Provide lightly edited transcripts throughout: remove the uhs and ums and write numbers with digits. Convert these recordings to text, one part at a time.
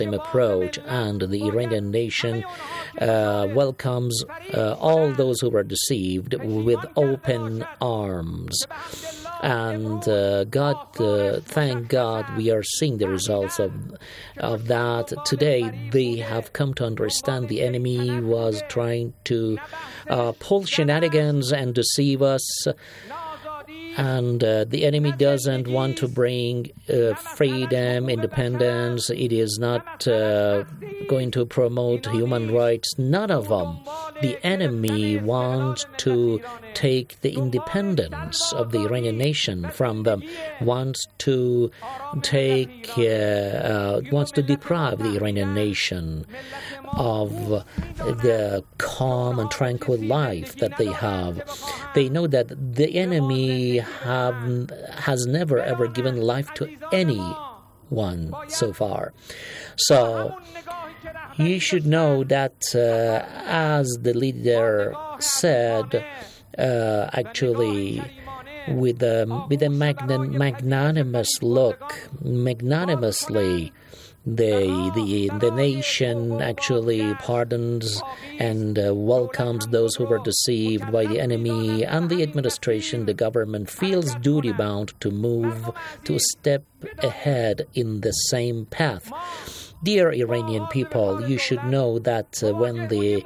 same approach, and the Iranian nation welcomes all those who were deceived with open arms. And thank God, we are seeing the results of that. Today, they have come to understand the enemy was trying to pull shenanigans and deceive us. And the enemy doesn't want to bring freedom, independence. It is not going to promote human rights. None of them. The enemy wants to take the independence of the Iranian nation from them. Wants to deprive the Iranian nation of the calm and tranquil life that they have. They know that the enemy has never ever given life to anyone so far. So you should know that as the leader said, actually with a magnanimous look, magnanimously, the nation actually pardons and welcomes those who were deceived by the enemy, and the administration, the government, feels duty-bound to move to a step ahead in the same path. Dear Iranian people, you should know that when the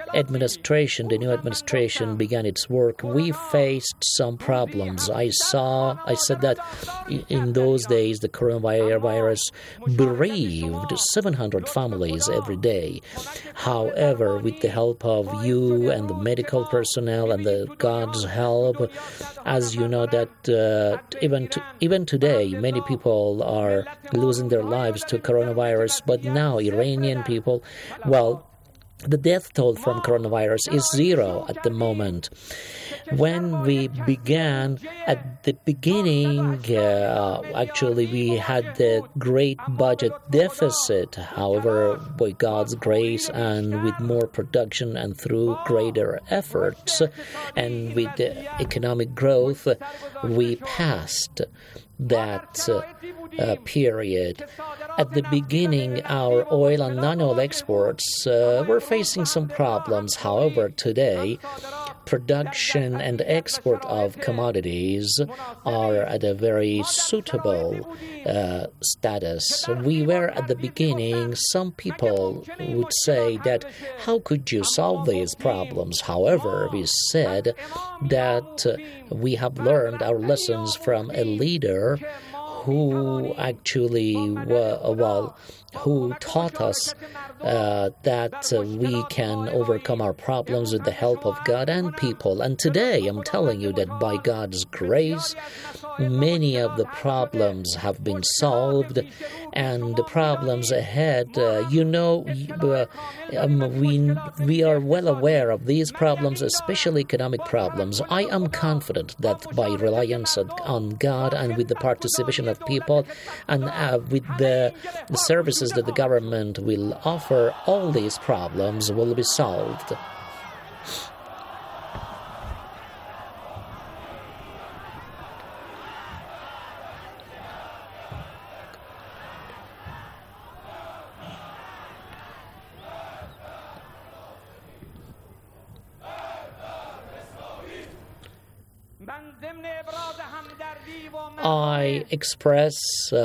new administration began its work, we faced some problems. I said that in those days the coronavirus bereaved 700 families every day. However, with the help of you and the medical personnel and the God's help, as you know that even today many people are losing their lives to coronavirus, but now Iranian people, the death toll from coronavirus is 0 at the moment. When we began, at the beginning, actually we had the great budget deficit. However, by God's grace and with more production and through greater efforts and with economic growth, we passed that period. At the beginning, our oil and non-oil exports were facing some problems. However, today, production and export of commodities are at a very suitable status. We were at the beginning, some people would say that how could you solve these problems? However, we said that we have learned our lessons from a leader who actually who taught us that we can overcome our problems with the help of God and people. And today, I'm telling you that by God's grace, many of the problems have been solved, and the problems ahead, we are well aware of these problems, especially economic problems. I am confident that by reliance on God and with the participation of people and with the services that the government will offer, all these problems will be solved. I express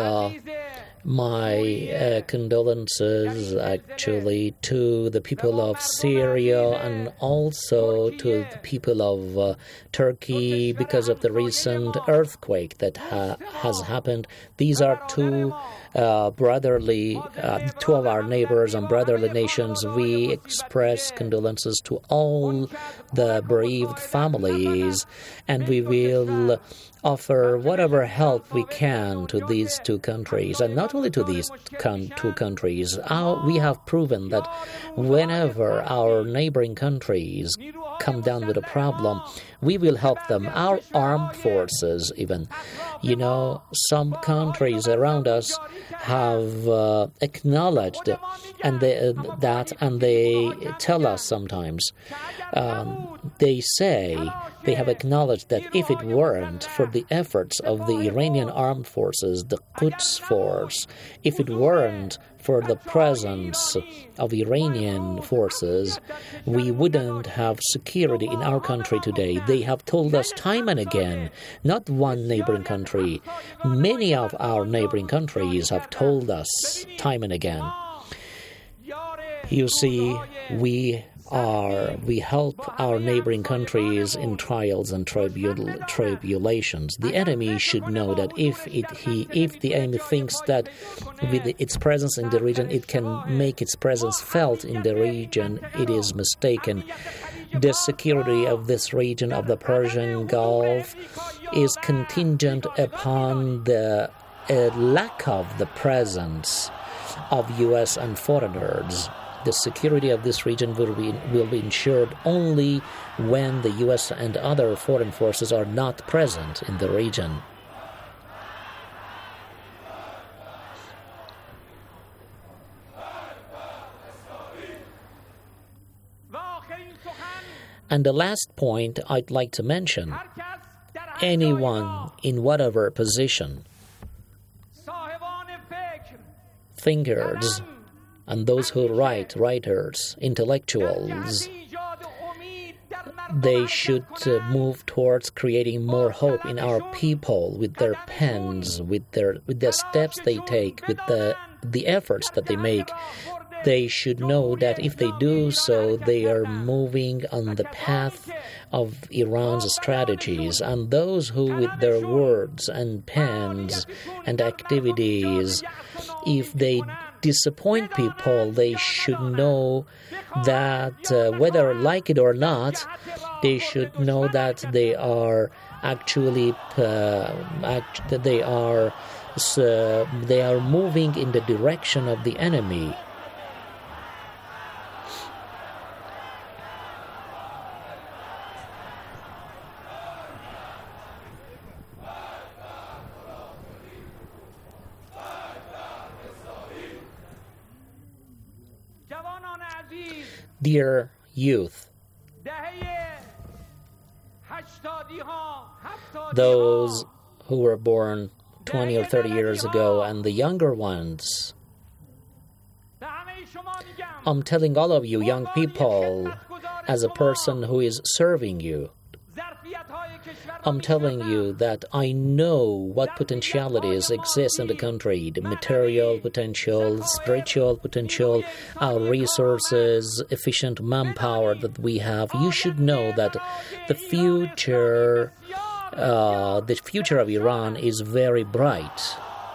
my condolences actually to the people of Syria and also to the people of Turkey because of the recent earthquake that has happened. These are two of our neighbors and brotherly nations. We express condolences to all the bereaved families, and we will offer whatever help we can to these two countries. And not only to these two countries, we have proven that whenever our neighboring countries come down with a problem, we will help them. Our armed forces even. Some countries around us have acknowledged and they tell us sometimes, they say they have acknowledged that if it weren't for the efforts of the Iranian armed forces, the Quds force, if it weren't for the presence of Iranian forces, we wouldn't have security in our country today. They have told us time and again, not one neighboring country, many of our neighboring countries have told us time and again. You see, we help our neighboring countries in trials and tribulations. The enemy should know that if the enemy thinks that with its presence in the region it can make its presence felt in the region, it is mistaken. The security of this region of the Persian Gulf is contingent upon the lack of the presence of U.S. and foreigners. The security of this region will be ensured only when the U.S. and other foreign forces are not present in the region. And the last point I'd like to mention, anyone in whatever position, thinkers, and those who writers, intellectuals, they should move towards creating more hope in our people with their pens, with the steps they take, with the efforts that they make. They should know that if they do so, they are moving on the path of Iran's strategies. And those who, with their words and pens and activities, if they disappoint people, they should know that whether like it or not, they should know that they are actually they are moving in the direction of the enemy. Dear youth, those who were born 20 or 30 years ago and the younger ones, I'm telling all of you young people, as a person who is serving you, I'm telling you that I know what potentialities exist in the country, the material potential, spiritual potential, our resources, efficient manpower that we have. You should know that the future of Iran is very bright.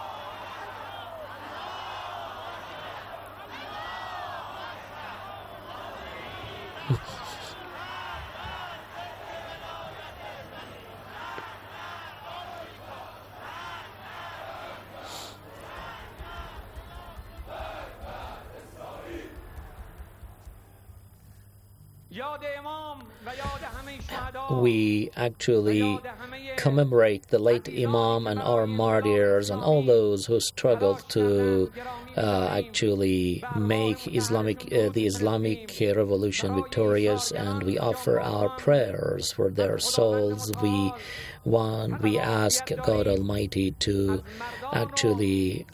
We actually commemorate the late Imam and our martyrs and all those who struggled to actually make the Islamic revolution victorious, and we offer our prayers for their souls. We ask God Almighty to actually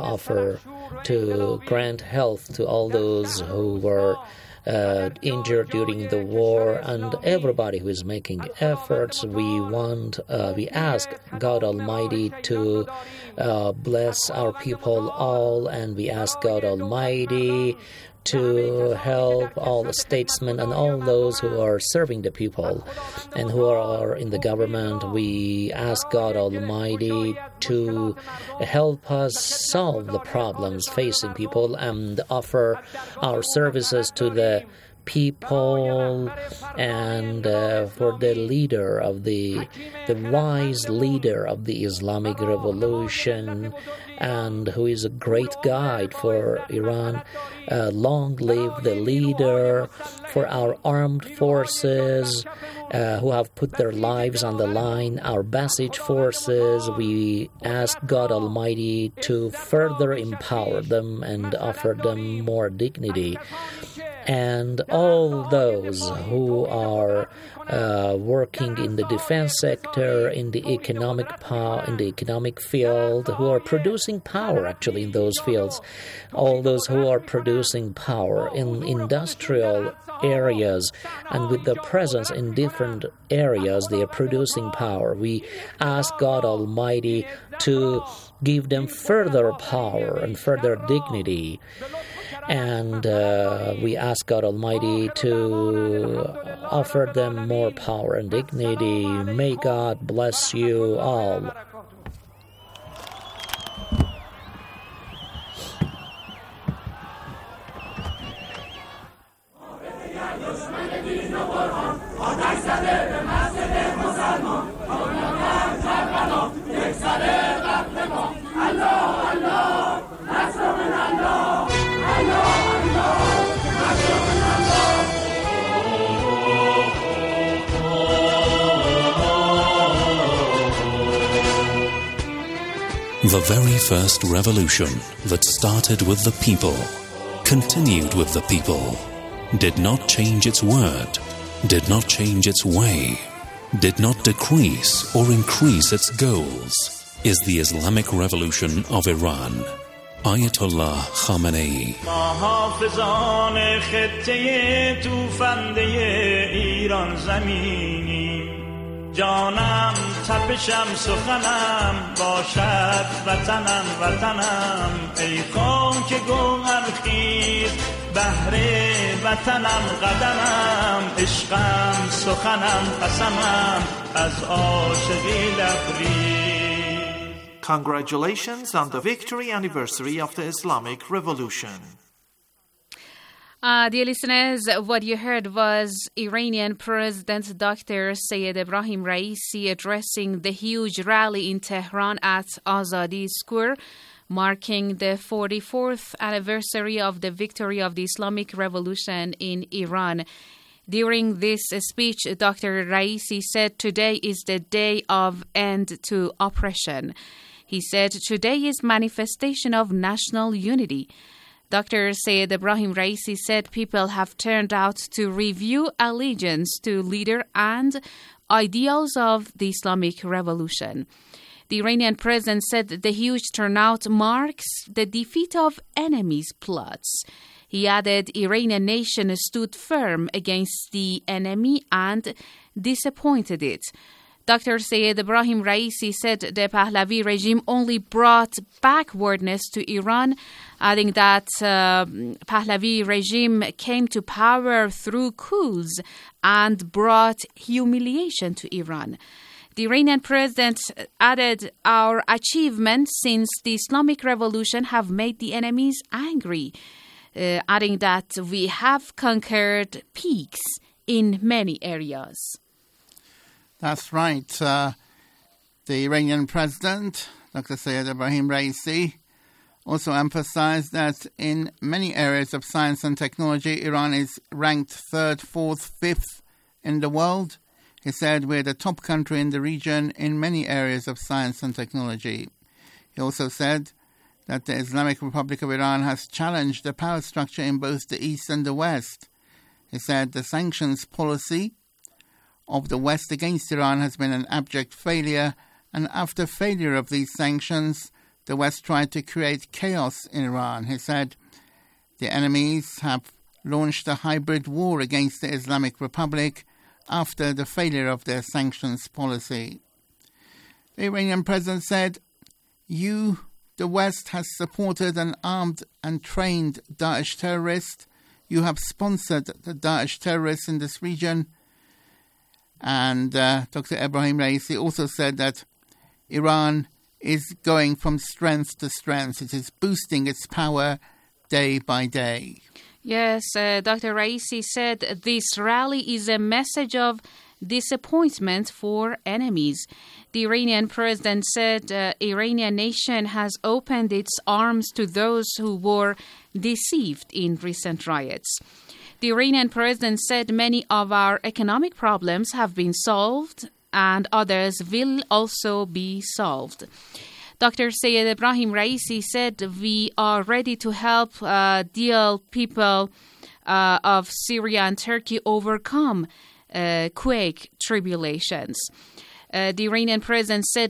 to grant health to all those who were injured during the war, and everybody who is making efforts. We ask God Almighty to bless our people all, and we ask God Almighty to help all the statesmen and all those who are serving the people and who are in the government. We ask God Almighty to help us solve the problems facing people and offer our services to the people and for the leader of the wise leader of the Islamic revolution, and who is a great guide for Iran. Long live the leader. For our armed forces who have put their lives on the line, our Basij forces, we ask God Almighty to further empower them and offer them more dignity. and all those who are working in the defense sector, in the economic field, who are producing power actually in those fields, all those who are producing power in industrial areas, and with their presence in different areas, they are producing power. We ask God Almighty to give them further power and further dignity. And we ask God Almighty to offer them more power and dignity. May God bless you all. The very first revolution that started with the people, continued with the people, did not change its word, did not change its way, did not decrease or increase its goals, is the Islamic Revolution of Iran. Ayatollah Khamenei. محافظان خطه توفنده ایران زمینی جانم تپشم سخنم باشد وطنم وطنم ای خاک گوهر خیز بهر وطنم قدمم عشقم سخنم قسمم از عاشقی لبریز. Congratulations on the victory anniversary of the Islamic Revolution. Dear listeners, what you heard was Iranian President Dr. Sayyid Ebrahim Raisi addressing the huge rally in Tehran at Azadi Square, marking the 44th anniversary of the victory of the Islamic Revolution in Iran. During this speech, Dr. Raisi said today is the day of end to oppression. He said today is manifestation of national unity. Dr. Sayyid Ebrahim Raisi said people have turned out to review allegiance to leader and ideals of the Islamic Revolution. The Iranian president said the huge turnout marks the defeat of enemies' plots. He added Iranian nation stood firm against the enemy and disappointed it. Dr. Sayyid Ebrahim Raisi said the Pahlavi regime only brought backwardness to Iran, adding that Pahlavi regime came to power through coups and brought humiliation to Iran. The Iranian president added, our achievements since the Islamic Revolution have made the enemies angry, adding that we have conquered peaks in many areas. That's right. The Iranian president, Dr. Sayyid Ebrahim Raisi, also emphasized that in many areas of science and technology, Iran is ranked 3rd, 4th, 5th in the world. He said we're the top country in the region in many areas of science and technology. He also said that the Islamic Republic of Iran has challenged the power structure in both the East and the West. He said the sanctions policy of the West against Iran has been an abject failure, and after failure of these sanctions, the West tried to create chaos in Iran. He said the enemies have launched a hybrid war against the Islamic Republic after the failure of their sanctions policy. The Iranian president said, the West, has supported and armed and trained Daesh terrorists. You have sponsored the Daesh terrorists in this region. And Dr. Ebrahim Raisi also said that Iran is going from strength to strength. It is boosting its power day by day. Yes, Dr. Raisi said this rally is a message of disappointment for enemies. The Iranian president said Iranian nation has opened its arms to those who were deceived in recent riots. The Iranian president said many of our economic problems have been solved and others will also be solved. Dr. Sayed Ibrahim Raisi said, we are ready to help deal people of Syria and Turkey overcome quick tribulations. The Iranian president said,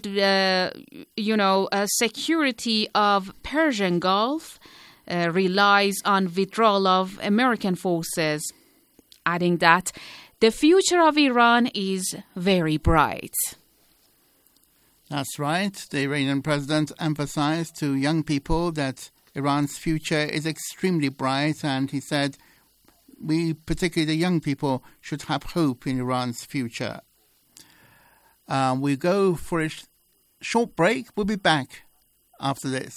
security of Persian Gulf relies on withdrawal of American forces, adding that the future of Iran is very bright. That's right. The Iranian president emphasized to young people that Iran's future is extremely bright, and he said we, particularly the young people, should have hope in Iran's future. We go for a short break. We'll be back after this.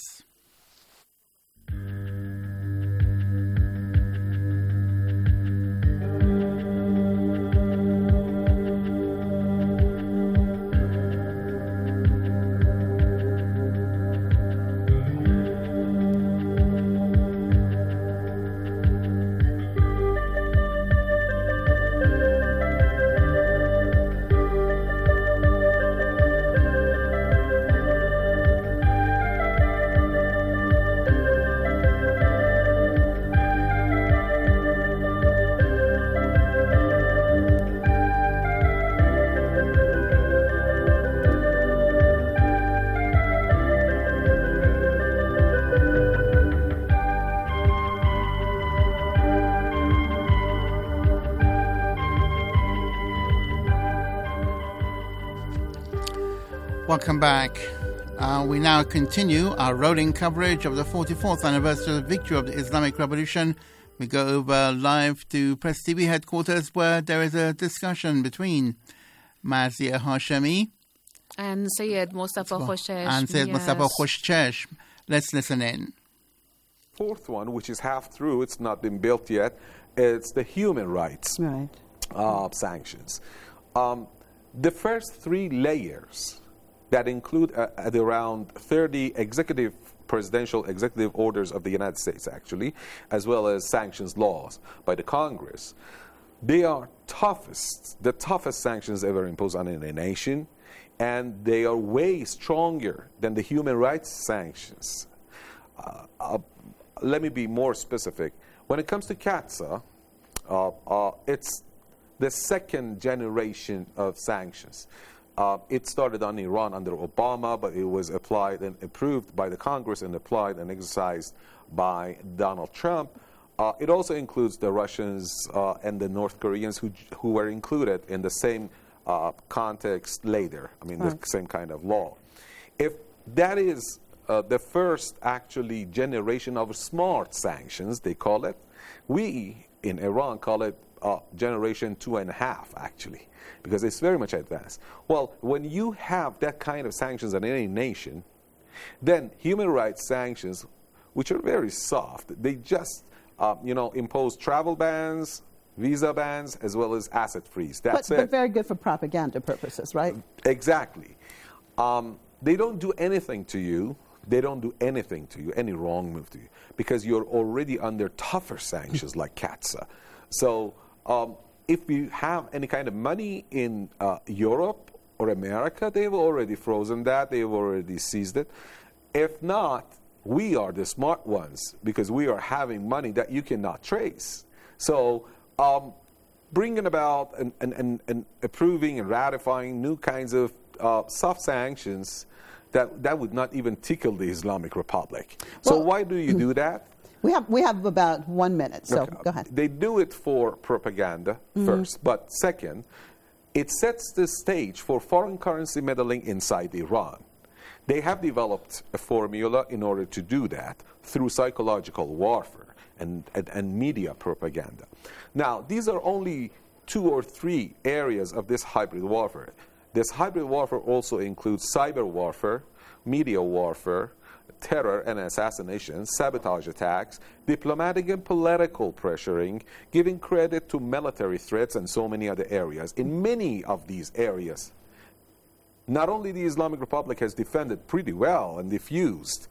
Welcome back. We now continue our rolling coverage of the 44th anniversary of the victory of the Islamic Revolution. We go over live to Press TV headquarters, where there is a discussion between Marzieh Hashemi and Sayed Mustafa Khoshcheshm. Let's listen in. Fourth one, which is half through, it's not been built yet, it's the human rights sanctions. The first three layers that include at around 30 presidential executive orders of the United States, actually, as well as sanctions laws by the Congress. They are the toughest sanctions ever imposed on any nation, and they are way stronger than the human rights sanctions. Let me be more specific. When it comes to CAATSA, it's the second generation of sanctions. It started on Iran under Obama, but it was applied and approved by the Congress and applied and exercised by Donald Trump. It also includes the Russians and the North Koreans who were included in the same context later, the same kind of law. If that is the first actually generation of smart sanctions, they call it, we in Iran call it generation 2.5, actually, because it's very much advanced. Well, when you have that kind of sanctions on any nation, then human rights sanctions, which are very soft, they just impose travel bans, visa bans, as well as asset freeze. That's it. But very good for propaganda purposes, right? Exactly. They don't do anything to you. They don't do anything to you, any wrong move to you, because you're already under tougher sanctions like CAATSA. So if you have any kind of money in Europe or America, they've already frozen that. They've already seized it. If not, we are the smart ones because we are having money that you cannot trace. So bringing about and approving and ratifying new kinds of soft sanctions that would not even tickle the Islamic Republic. So why do you do that? We have about 1 minute, so okay. Go ahead. They do it for propaganda first, but second, it sets the stage for foreign currency meddling inside Iran. They have developed a formula in order to do that through psychological warfare and media propaganda. Now, these are only 2 or 3 areas of this hybrid warfare. This hybrid warfare also includes cyber warfare, media warfare, terror and assassination, sabotage attacks, diplomatic and political pressuring, giving credit to military threats, and so many other areas. In many of these areas, not only the Islamic Republic has defended pretty well and diffused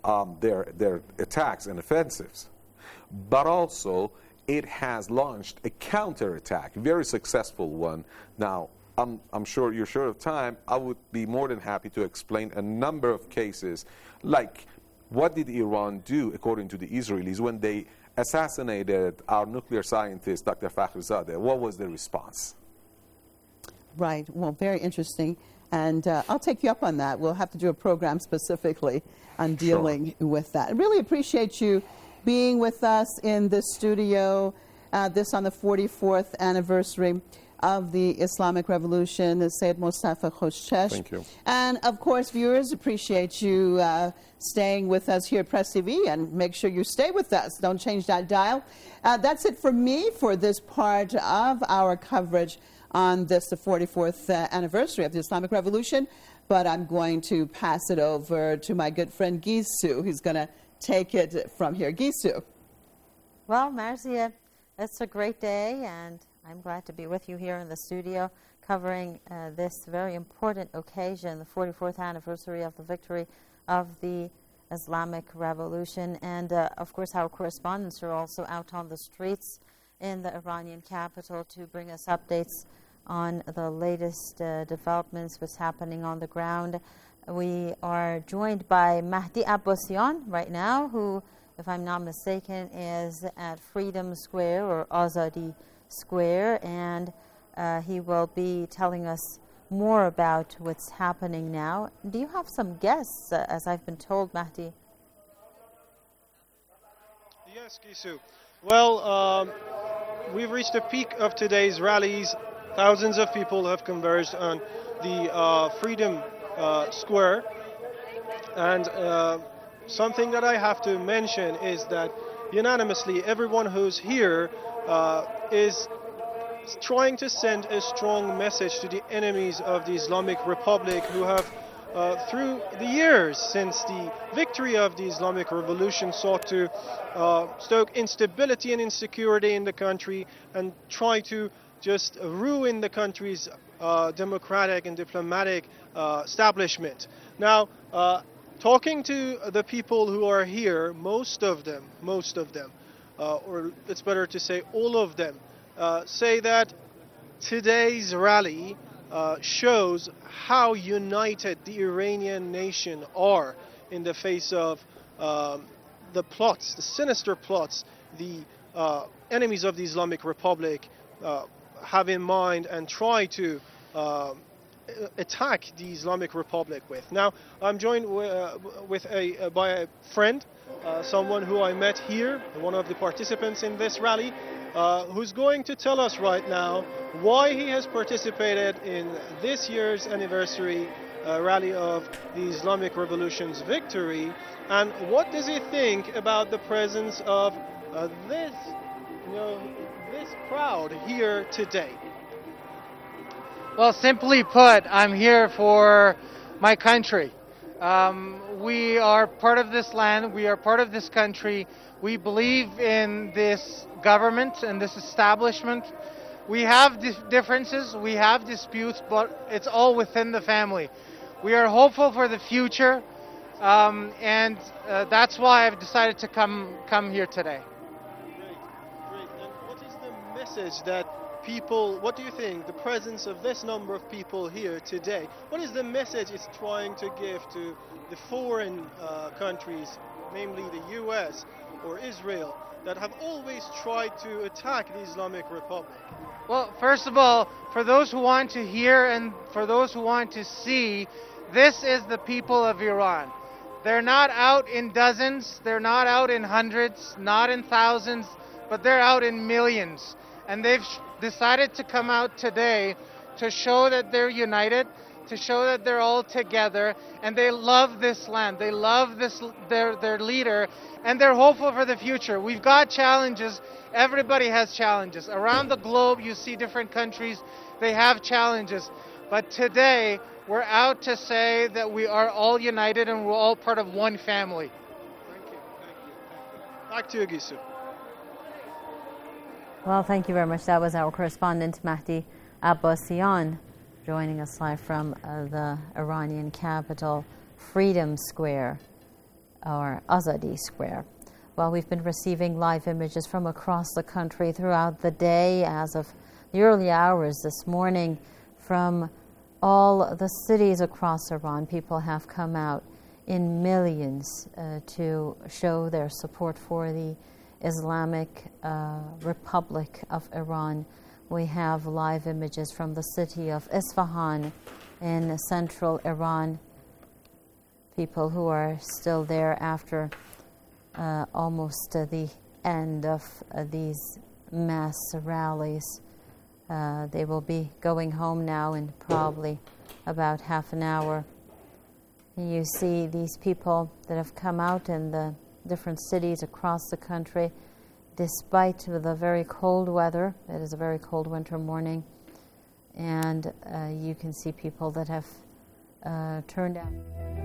their attacks and offensives, but also it has launched a counterattack, very successful one. Now, I'm sure you're short of time. I would be more than happy to explain a number of cases, like what did Iran do, according to the Israelis, when they assassinated our nuclear scientist, Dr. Fakhrizadeh? What was the response? Right. Well, very interesting. And I'll take you up on that. We'll have to do a program specifically on dealing with that. I really appreciate you being with us in this studio, this on the 44th anniversary of the Islamic Revolution, Sayyid Mustafa Khoshchesh. Thank you. And, of course, viewers, appreciate you staying with us here at Press TV, and make sure you stay with us. Don't change that dial. That's it for me for this part of our coverage on this, the 44th anniversary of the Islamic Revolution. But I'm going to pass it over to my good friend Gisu, who's going to take it from here. Gisu. Well, Marcia, it's a great day, and I'm glad to be with you here in the studio covering this very important occasion, the 44th anniversary of the victory of the Islamic Revolution. And, of course, our correspondents are also out on the streets in the Iranian capital to bring us updates on the latest developments, what's happening on the ground. We are joined by Mahdi Abbasian right now, who, if I'm not mistaken, is at Freedom Square or Azadi Square, and he will be telling us more about what's happening now. Do you have some guests, as I've been told, Mahdi? Yes, Gisu. Well, we've reached the peak of today's rallies. Thousands of people have converged on the Freedom Square, and something that I have to mention is that unanimously everyone who's here is trying to send a strong message to the enemies of the Islamic Republic, who have through the years since the victory of the Islamic Revolution sought to stoke instability and insecurity in the country and try to just ruin the country's democratic and diplomatic establishment. Now, talking to the people who are here, most of them, or it's better to say all of them, say that today's rally shows how united the Iranian nation are in the face of the plots, the sinister plots, the enemies of the Islamic Republic have in mind and try to attack the Islamic Republic with. Now, I'm joined by a friend, someone who I met here, one of the participants in this rally, who's going to tell us right now why he has participated in this year's anniversary rally of the Islamic Revolution's victory, and what does he think about the presence of this crowd here today. Well, simply put, I'm here for my country. We are part of this land. We are part of this country. We believe in this government and this establishment. We have differences, we have disputes, but it's all within the family. We are hopeful for the future, and that's why I've decided to come here today. Great. And what is the message that people, what do you think, the presence of this number of people here today, what is the message it's trying to give to the foreign countries, namely the US or Israel, that have always tried to attack the Islamic Republic? Well, first of all, for those who want to hear and for those who want to see, this is the people of Iran. They're not out in dozens, they're not out in hundreds, not in thousands, but they're out in millions. And they've decided to come out today to show that they're united, to show that they're all together, and they love this land. They love this their leader, and they're hopeful for the future. We've got challenges. Everybody has challenges. Around the globe, you see different countries, they have challenges. But today, we're out to say that we are all united and we're all part of one family. Thank you. Back to you, Gisu. Well, thank you very much. That was our correspondent, Mahdi Abbasian, joining us live from the Iranian capital, Freedom Square, or Azadi Square. Well, we've been receiving live images from across the country throughout the day as of the early hours this morning From all the cities across Iran, people have come out in millions to show their support for the Islamic Republic of Iran. We have live images from the city of Isfahan in central Iran. People who are still there after almost the end of these mass rallies. They will be going home now in probably about half an hour. You see these people that have come out in the different cities across the country, despite the very cold weather. It is a very cold winter morning. And you can see people that have turned out.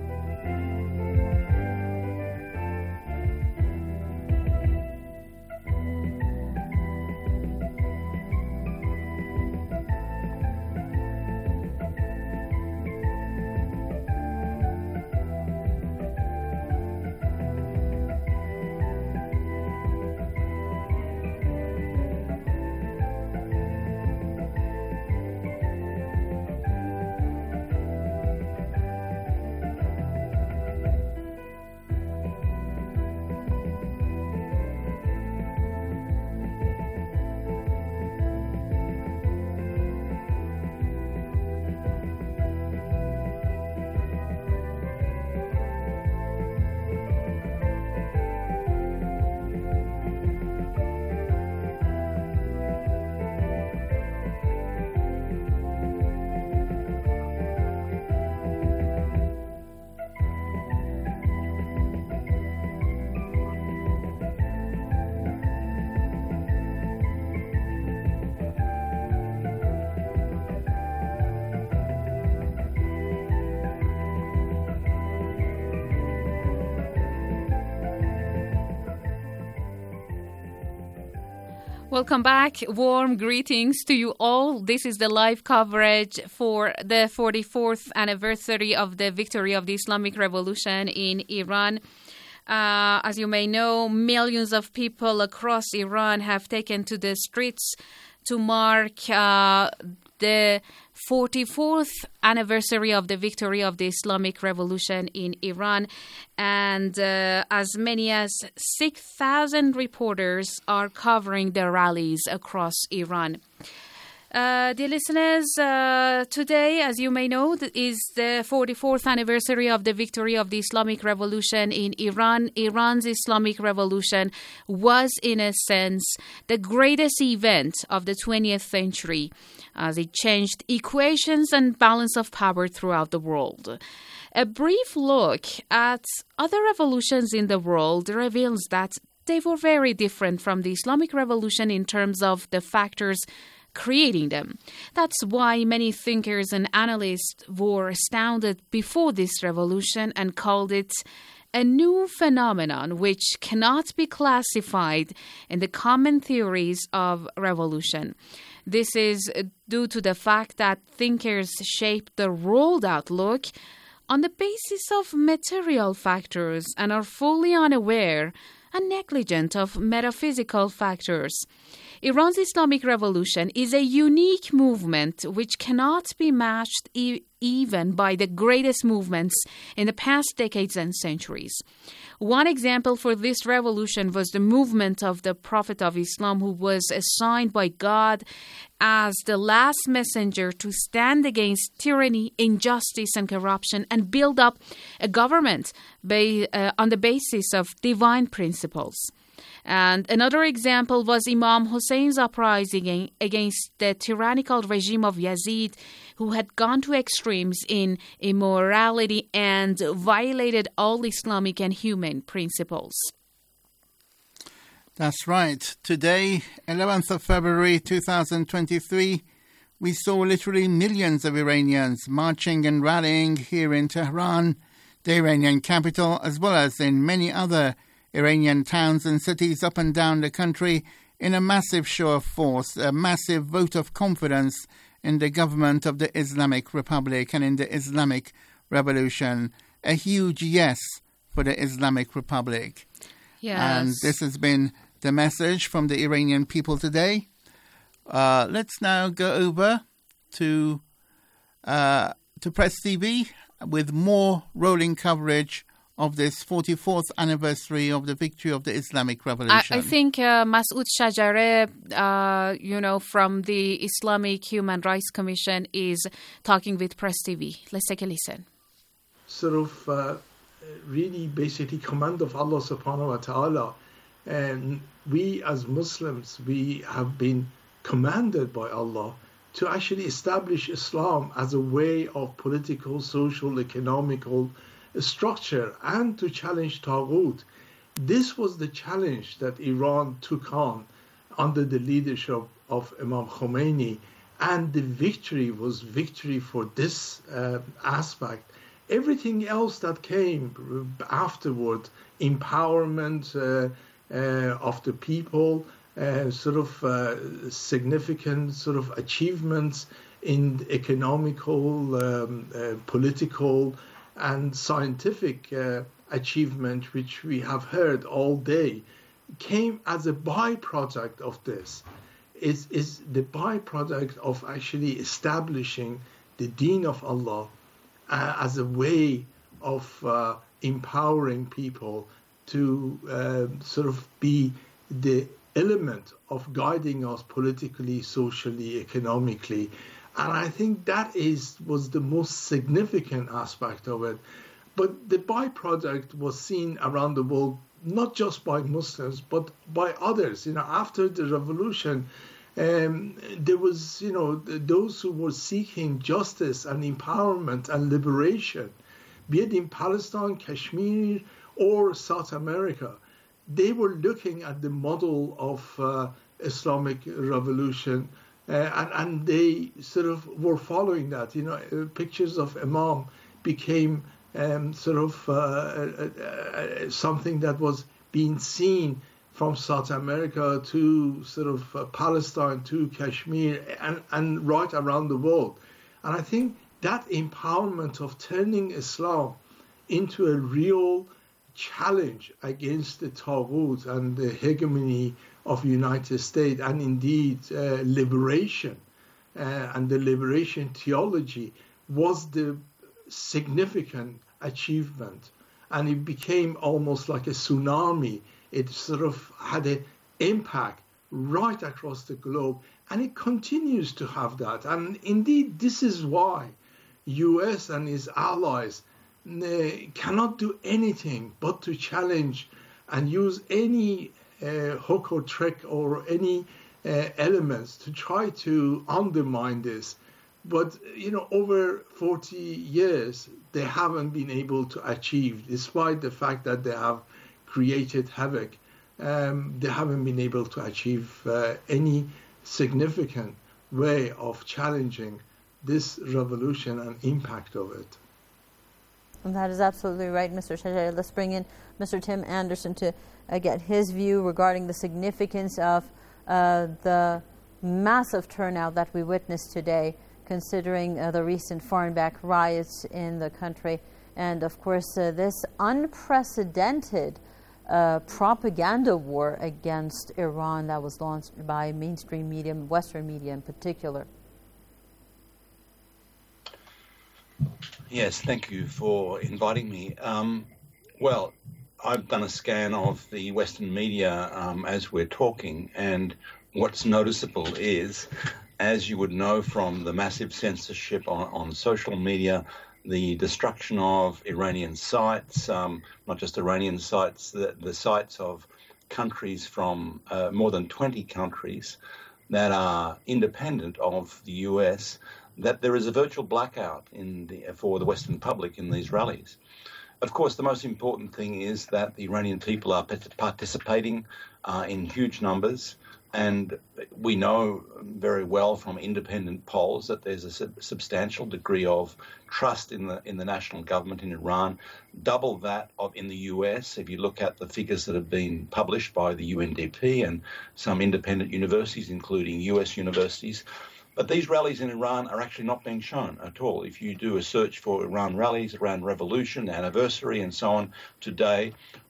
Welcome back. Warm greetings to you all. This is the live coverage for the 44th anniversary of the victory of the Islamic Revolution in Iran. As you may know, millions of people across Iran have taken to the streets to mark the 44th anniversary of the victory of the Islamic Revolution in Iran. And as many as 6,000 reporters are covering the rallies across Iran. Dear listeners, today, as you may know, is the 44th anniversary of the victory of the Islamic Revolution in Iran. Iran's Islamic Revolution was, in a sense, the greatest event of the 20th century, as it changed equations and balance of power throughout the world. A brief look at other revolutions in the world reveals that they were very different from the Islamic Revolution in terms of the factors creating them. That's why many thinkers and analysts were astounded before this revolution and called it a new phenomenon which cannot be classified in the common theories of revolution. This is due to the fact that thinkers shaped the world outlook on the basis of material factors and are fully unaware and negligent of metaphysical factors. Iran's Islamic Revolution is a unique movement which cannot be matched even by the greatest movements in the past decades and centuries. One example for this revolution was the movement of the Prophet of Islam, who was assigned by God as the last messenger to stand against tyranny, injustice, and corruption and build up a government on the basis of divine principles. And another example was Imam Hussein's uprising against the tyrannical regime of Yazid, who had gone to extremes in immorality and violated all Islamic and human principles. That's right. Today, 11th of February 2023, we saw literally millions of Iranians marching and rallying here in Tehran, the Iranian capital, as well as in many other Iranian towns and cities up and down the country, in a massive show of force, a massive vote of confidence in the government of the Islamic Republic and in the Islamic Revolution. A huge yes for the Islamic Republic. Yes. And this has been the message from the Iranian people today. Let's now go over to to Press TV with more rolling coverage of this 44th anniversary of the victory of the Islamic Revolution. I think Masoud Shajare, from the Islamic Human Rights Commission is talking with Press TV. Let's take a listen. Sort of really basically command of Allah subhanahu wa ta'ala. And we as Muslims, we have been commanded by Allah to actually establish Islam as a way of political, social, economical structure and to challenge Taghut. This was the challenge that Iran took on under the leadership of Imam Khomeini, and the victory was victory for this aspect. Everything else that came afterward, empowerment of the people, significant sort of achievements in economical, political, and scientific achievement, which we have heard all day, came as a byproduct of this. Is the byproduct of actually establishing the Deen of Allah as a way of empowering people to be the element of guiding us politically, socially, economically. And I think that was the most significant aspect of it. But the byproduct was seen around the world, not just by Muslims, but by others. After the revolution, there was, those who were seeking justice and empowerment and liberation, be it in Palestine, Kashmir, or South America. They were looking at the model of Islamic revolution, and they sort of were following that. Pictures of Imam became something that was being seen from South America to Palestine to Kashmir and right around the world. And I think that empowerment of turning Islam into a real challenge against the Taghut and the hegemony of the United States, and indeed liberation and the liberation theology, was the significant achievement. And it became almost like a tsunami. It sort of had an impact right across the globe, and it continues to have that. And indeed, this is why US and its allies cannot do anything but to challenge and use any hook or trick or any elements to try to undermine this. But, over 40 years, they haven't been able to achieve, despite the fact that they have created havoc. They haven't been able to achieve any significant way of challenging this revolution and impact of it. And that is absolutely right, Mr. Shajari. Let's bring in Mr. Tim Anderson to get his view regarding the significance of the massive turnout that we witnessed today, considering the recent foreign-backed riots in the country, and of course this unprecedented propaganda war against Iran that was launched by mainstream media, Western media in particular. Yes, thank you for inviting me. Well, I've done a scan of the Western media as we're talking, and what's noticeable is, as you would know from the massive censorship on social media, the destruction of Iranian sites, not just Iranian sites, the sites of countries from more than 20 countries that are independent of the US, that there is a virtual blackout for the Western public in these rallies. Of course, the most important thing is that the Iranian people are participating in huge numbers, and we know very well from independent polls that there's a substantial degree of trust in the national government in Iran, double that of in the US. If you look at the figures that have been published by the UNDP and some independent universities, including US universities. But these rallies in Iran are actually not being shown at all. If you do a search for Iran rallies, Iran revolution, anniversary, and so on today,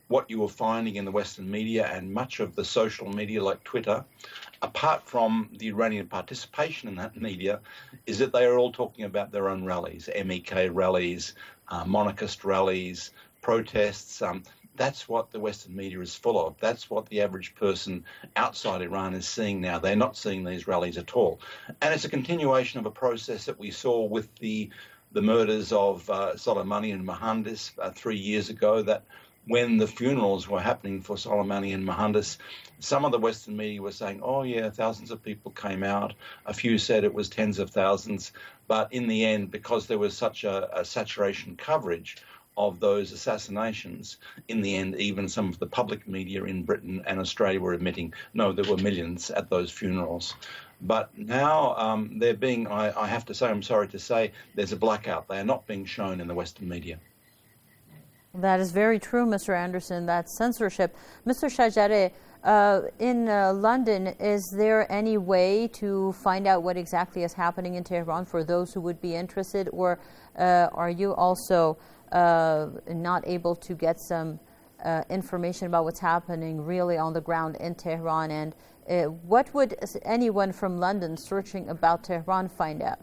what you were finding in the Western media and much of the social media like Twitter, apart from the Iranian participation in that media, is that they are all talking about their own rallies, MEK rallies, monarchist rallies, protests. That's what the Western media is full of. That's what the average person outside Iran is seeing now. They're not seeing these rallies at all. And it's a continuation of a process that we saw with the murders of Soleimani and Mohandas 3 years ago, that when the funerals were happening for Soleimani and Mohandas, some of the Western media were saying, oh, yeah, thousands of people came out. A few said it was tens of thousands. But in the end, because there was such a saturation coverage of those assassinations, in the end, even some of the public media in Britain and Australia were admitting, no, there were millions at those funerals. But now they're being, I have to say, I'm sorry to say, there's a blackout. They are not being shown in the Western media. That is very true, Mr. Anderson. That's censorship. Mr. Shajare, in London, is there any way to find out what exactly is happening in Tehran for those who would be interested, or are you also not able to get some information about what's happening really on the ground in Tehran? And what would anyone from London searching about Tehran find out?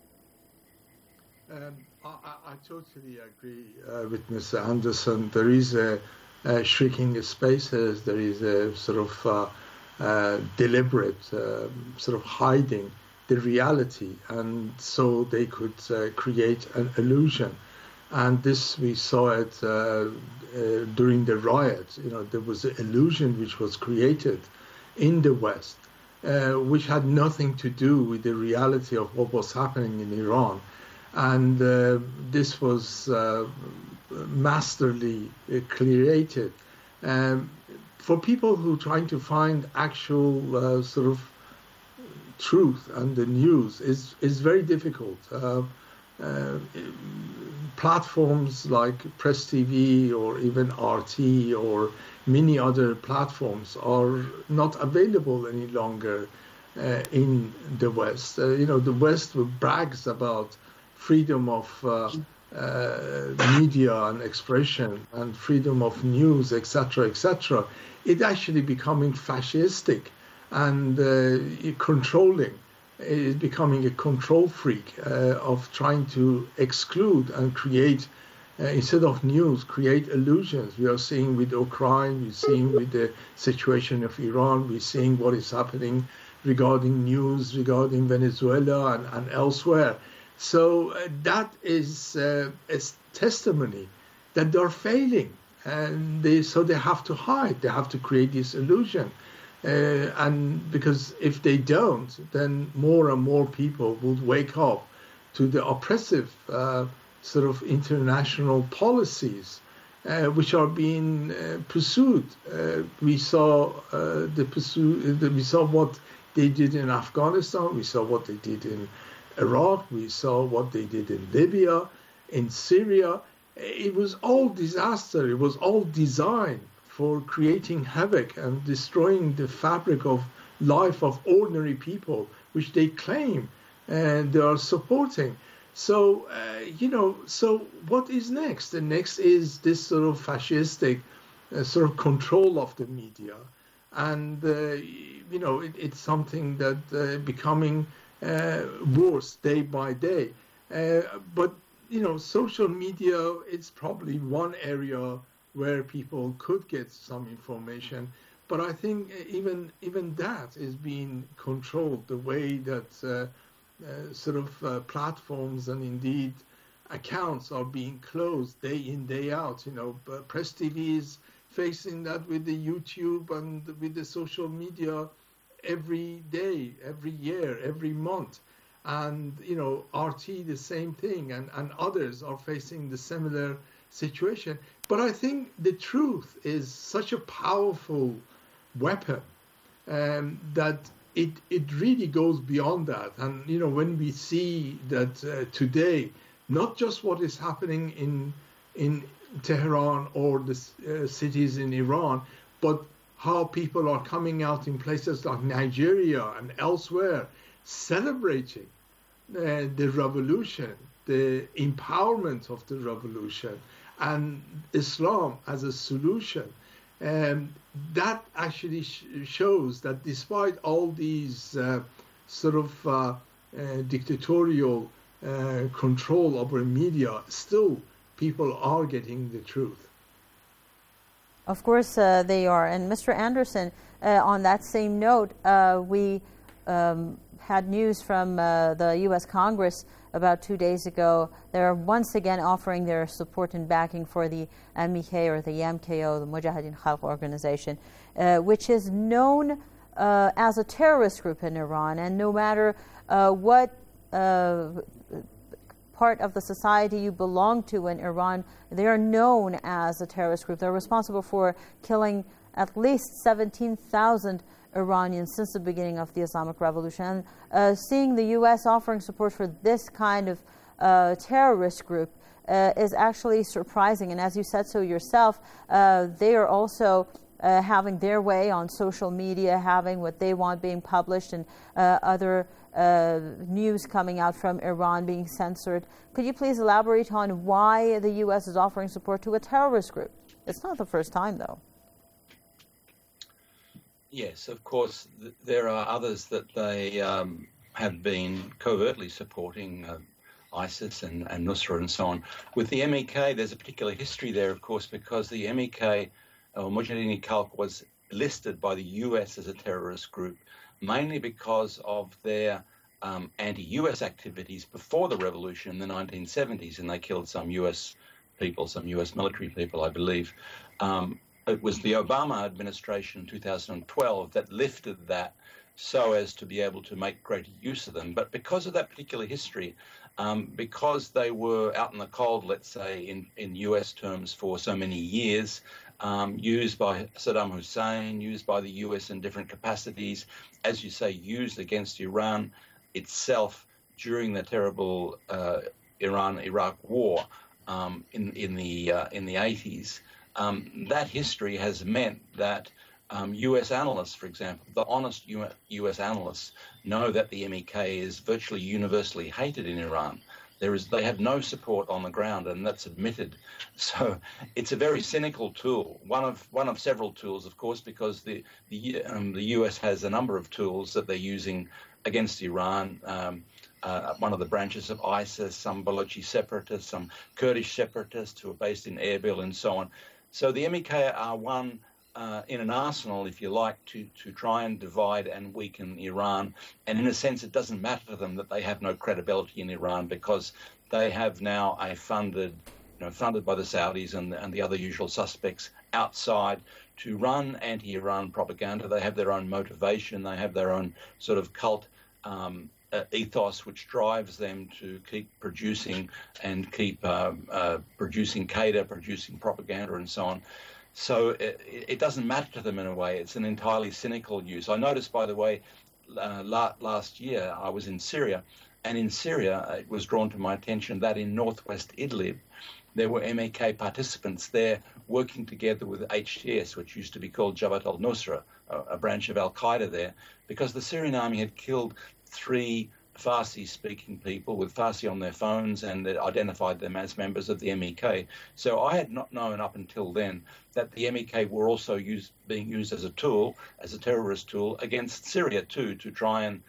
I totally agree with Mr. Anderson. There is a shrinking spaces. There is a sort of deliberate sort of hiding the reality, and so they could create an illusion. And this, we saw it during the riots. You know, there was an illusion which was created in the West, which had nothing to do with the reality of what was happening in Iran. And this was masterly created. For people who are trying to find actual sort of truth and the news is very difficult. Platforms like Press TV or even RT or many other platforms are not available any longer in the West. You know, the West brags about freedom of media and expression and freedom of news, etc., etc. It's actually becoming fascistic and controlling. It is becoming a control freak of trying to exclude and create, instead of news, create illusions. We are seeing with Ukraine, we're seeing with the situation of Iran, we're seeing what is happening regarding news, regarding Venezuela and elsewhere. So that is a testimony that they're failing, and so they have to hide. They have to create this illusion, and because if they don't, then more and more people would wake up to the oppressive sort of international policies which are being pursued. We saw we saw what they did in Afghanistan. We saw what they did in Iraq, we saw what they did in Libya, in Syria. It was all disaster. It was all designed for creating havoc and destroying the fabric of life of ordinary people, which they claim and they are supporting. So, so what is next? The next is this sort of fascistic sort of control of the media. And, it's something that becoming worse day by day. But, social media, it's probably one area where people could get some information. But I think even that is being controlled, the way that platforms and indeed accounts are being closed day in, day out. Press TV is facing that with the YouTube and with the social media every day, every year, every month. And, RT, the same thing, and others are facing the similar situation. But I think the truth is such a powerful weapon that it really goes beyond that. And, when we see that today, not just what is happening in Tehran or the cities in Iran, but how people are coming out in places like Nigeria and elsewhere, celebrating the revolution, the empowerment of the revolution, and Islam as a solution, that actually shows that despite all these dictatorial control over media, still people are getting the truth. Of course they are. And Mr. Anderson, on that same note, we had news from the U.S. Congress about 2 days ago. They're once again offering their support and backing for the MEK, or the MKO, the Mujahideen Khalq Organization, which is known as a terrorist group in Iran. And no matter what part of the society you belong to in Iran, they are known as a terrorist group. They're responsible for killing at least 17,000 Iranians since the beginning of the Islamic Revolution. And seeing the U.S. offering support for this kind of terrorist group is actually surprising. And as you said so yourself, they are also having their way on social media, having what they want being published, and other news coming out from Iran being censored. Could you please elaborate on why the U.S. is offering support to a terrorist group? It's not the first time, though. Yes, of course, there are others that they have been covertly supporting, ISIS and Nusra and so on. With the MEK, there's a particular history there, of course, because the MEK, or Mujahideen Khalq, was listed by the US as a terrorist group, mainly because of their anti-US activities before the revolution in the 1970s, and they killed some US people, some US military people, I believe. It was the Obama administration in 2012 that lifted that so as to be able to make greater use of them. But because of that particular history, because they were out in the cold, let's say, in US terms for so many years, used by Saddam Hussein, used by the US in different capacities, as you say, used against Iran itself during the terrible Iran-Iraq war in the 80s. That history has meant that US analysts, for example, the honest US analysts, know that the MEK is virtually universally hated in Iran. They have no support on the ground, and that's admitted. So it's a very cynical tool, one of several tools, of course, because the US has a number of tools that they're using against Iran. One of the branches of ISIS, some Balochi separatists, some Kurdish separatists who are based in Erbil, and so on. So the MEK are one in an arsenal, if you like, to try and divide and weaken Iran. And in a sense, it doesn't matter to them that they have no credibility in Iran, because they have now a funded by the Saudis and the other usual suspects outside to run anti-Iran propaganda. They have their own motivation. They have their own sort of cult ethos, which drives them to keep producing and keep producing Qaeda, producing propaganda and so on. So it doesn't matter to them in a way. It's an entirely cynical use. I noticed, by the way, last year I was in Syria, and in Syria it was drawn to my attention that in northwest Idlib there were MEK participants there working together with HTS, which used to be called Jabhat al-Nusra, a branch of Al-Qaeda there, because the Syrian army had killed 3 Farsi-speaking people with Farsi on their phones, and it identified them as members of the MEK. So I had not known up until then that the MEK were also being used as a tool, as a terrorist tool, against Syria too, to try and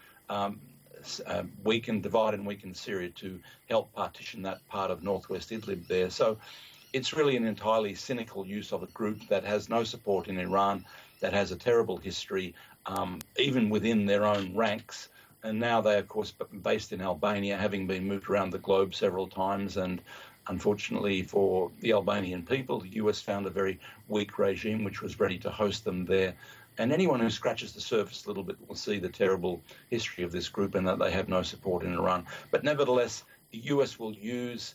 divide and weaken Syria, to help partition that part of northwest Idlib there. So it's really an entirely cynical use of a group that has no support in Iran, that has a terrible history, even within their own ranks. And now they, of course, based in Albania, having been moved around the globe several times. And unfortunately for the Albanian people, the US found a very weak regime which was ready to host them there. And anyone who scratches the surface a little bit will see the terrible history of this group, and that they have no support in Iran. But nevertheless, the US will use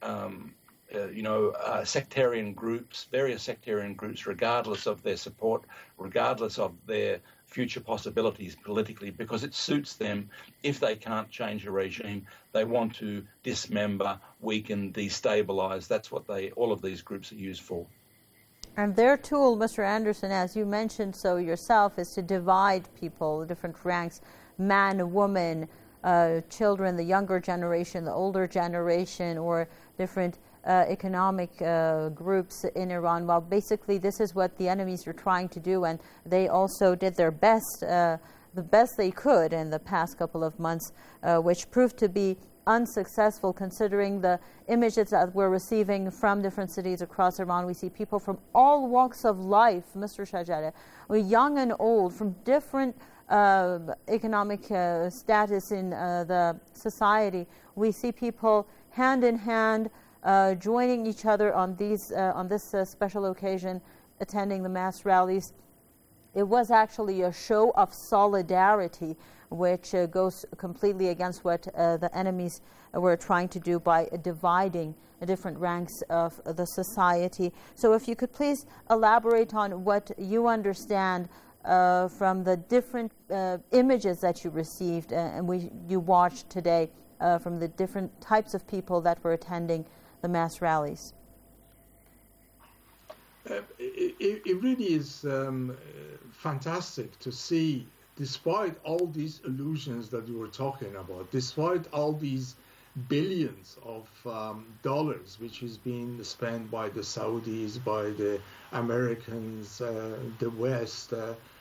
sectarian groups, various sectarian groups, regardless of their support, regardless of their future possibilities politically, because it suits them. If they can't change a regime, they want to dismember, weaken, destabilize. That's what all of these groups are used for. And their tool, Mr. Anderson, as you mentioned so yourself, is to divide people, different ranks, man, woman, children, the younger generation, the older generation, or different economic groups in Iran. Well, basically, this is what the enemies were trying to do, and they also did their best, the best they could in the past couple of months, which proved to be unsuccessful considering the images that we're receiving from different cities across Iran. We see people from all walks of life, Mr. Shajari, young and old, from different economic status in the society. We see people hand in hand joining each other on these on this special occasion, attending the mass rallies. It was actually a show of solidarity, which goes completely against what the enemies were trying to do by dividing different ranks of the society. So if you could please elaborate on what you understand from the different images that you received and you watched today from the different types of people that were attending the mass rallies. It really is fantastic to see, despite all these illusions that you were talking about, despite all these billions of dollars which is being spent by the Saudis, by the Americans, the West,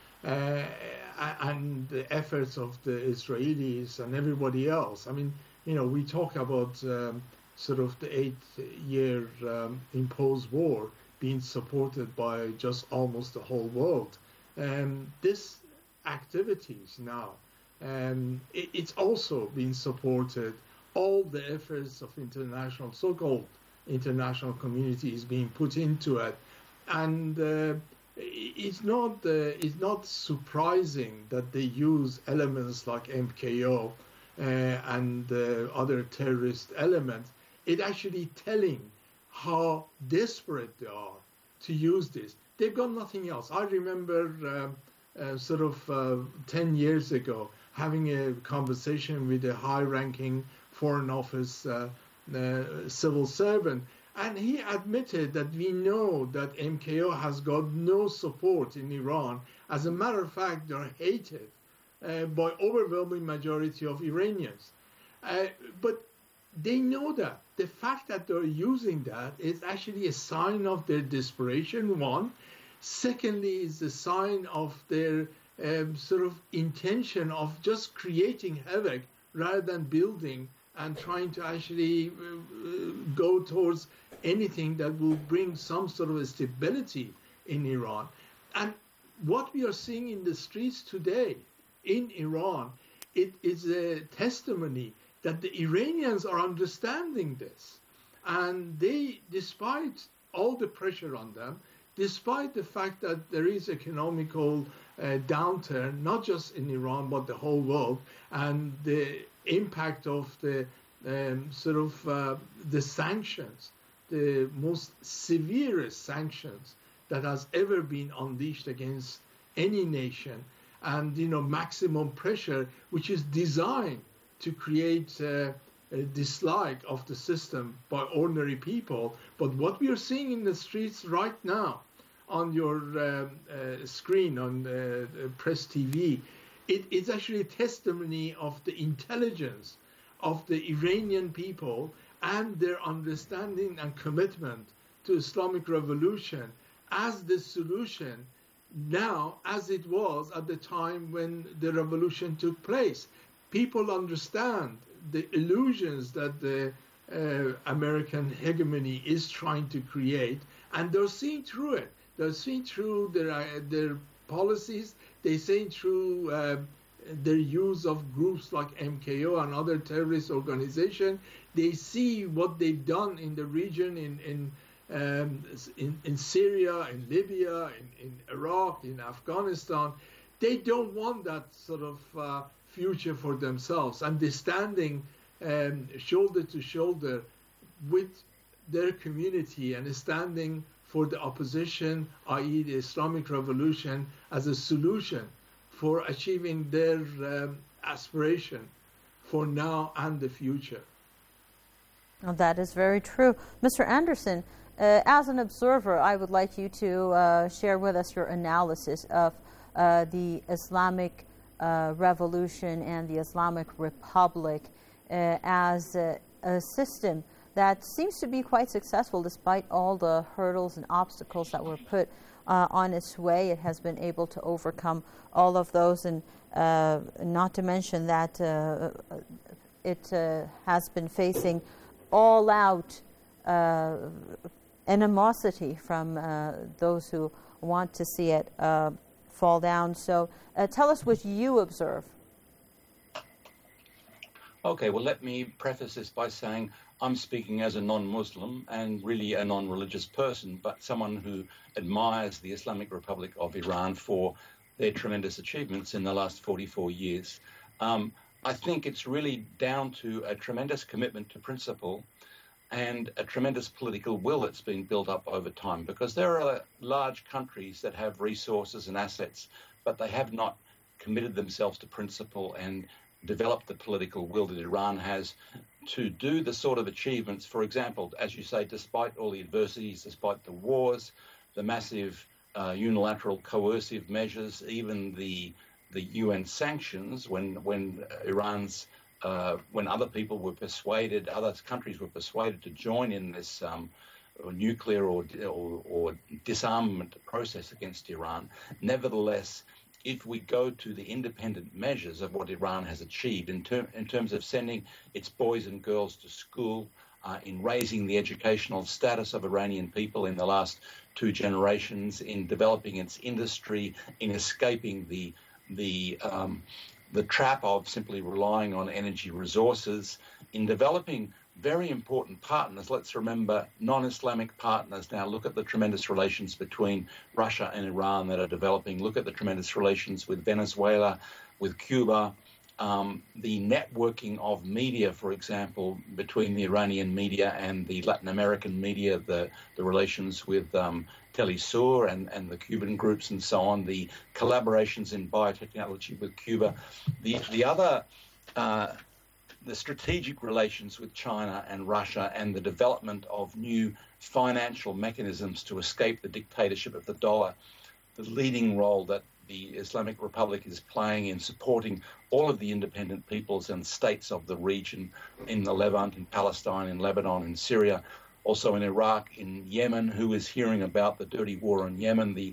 and the efforts of the Israelis and everybody else. I mean, we talk about sort of the 8-year imposed war being supported by just almost the whole world. This activities now, it's also been supported. All the efforts of international, so-called international community is being put into it, and it's not surprising that they use elements like MKO and other terrorist elements. It's actually telling how desperate they are to use this. They've got nothing else. I remember 10 years ago having a conversation with a high-ranking Foreign Office civil servant, and he admitted that we know that MKO has got no support in Iran. As a matter of fact, they're hated by overwhelming majority of Iranians. But they know that. The fact that they're using that is actually a sign of their desperation, one. Secondly, is a sign of their sort of intention of just creating havoc rather than building and trying to actually go towards anything that will bring some sort of a stability in Iran. And what we are seeing in the streets today in Iran, it is a testimony that the Iranians are understanding this. And they, despite all the pressure on them, despite the fact that there is economical downturn, not just in Iran, but the whole world, and the impact of the the sanctions, the most severest sanctions that has ever been unleashed against any nation, and maximum pressure, which is designed to create a dislike of the system by ordinary people. But what we are seeing in the streets right now, on your screen on Press TV, it's actually a testimony of the intelligence of the Iranian people and their understanding and commitment to Islamic revolution as the solution now as it was at the time when the revolution took place. People understand the illusions that the American hegemony is trying to create, and they're seeing through it. They're seeing through their policies. They're seeing through their use of groups like MKO and other terrorist organizations. They see what they've done in the region, in Syria, in Libya, in Iraq, in Afghanistan. They don't want that sort of future for themselves, and they're standing shoulder to shoulder with their community and standing for the opposition, i.e. the Islamic revolution, as a solution for achieving their aspiration for now and the future. Well, that is very true. Mr. Anderson, as an observer, I would like you to share with us your analysis of the Islamic revolution and the Islamic Republic as a system that seems to be quite successful despite all the hurdles and obstacles that were put on its way. It has been able to overcome all of those, and not to mention that it has been facing all-out animosity from those who want to see it fall down. So tell us what you observe. Okay, well, let me preface this by saying I'm speaking as a non-Muslim and really a non-religious person, but someone who admires the Islamic Republic of Iran for their tremendous achievements in the last 44 years. I think it's really down to a tremendous commitment to principle and a tremendous political will that's been built up over time, because there are large countries that have resources and assets, but they have not committed themselves to principle and developed the political will that Iran has to do the sort of achievements. For example, as you say, despite all the adversities, despite the wars, the massive unilateral coercive measures, even the UN sanctions, when Iran's when other people were persuaded, other countries were persuaded to join in this nuclear or disarmament process against Iran. Nevertheless, if we go to the independent measures of what Iran has achieved in terms of sending its boys and girls to school, in raising the educational status of Iranian people in the last 2 generations, in developing its industry, in escaping the trap of simply relying on energy resources, in developing very important partners. Let's remember non-Islamic partners now. Look at the tremendous relations between Russia and Iran that are developing. Look at the tremendous relations with Venezuela, with Cuba, the networking of media, for example, between the Iranian media and the Latin American media, the relations with Telesur and the Cuban groups and so on, the collaborations in biotechnology with Cuba, the other the strategic relations with China and Russia, and the development of new financial mechanisms to escape the dictatorship of the dollar, the leading role that the Islamic Republic is playing in supporting all of the independent peoples and states of the region, in the Levant, in Palestine, in Lebanon, in Syria, also in Iraq, in Yemen. Who is hearing about the dirty war in Yemen, the